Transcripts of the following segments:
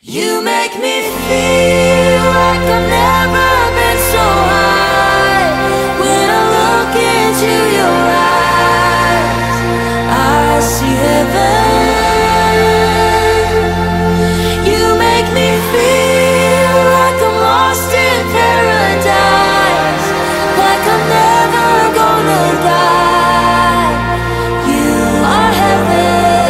You make me feel like I've never been so high. When I look into your eyes, I see heaven. You make me feel like I'm lost in paradise, like I'm never gonna die. You are heaven.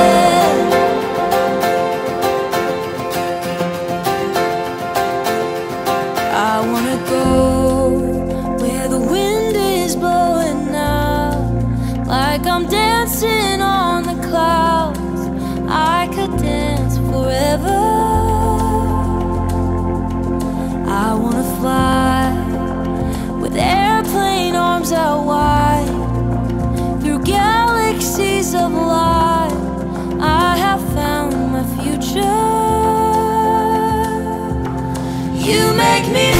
I wanna go where the wind is blowing now, like I'm dancing on the clouds. I could dance forever. I wanna fly with airplane arms out wide, through galaxies of light. I have found my future. You make me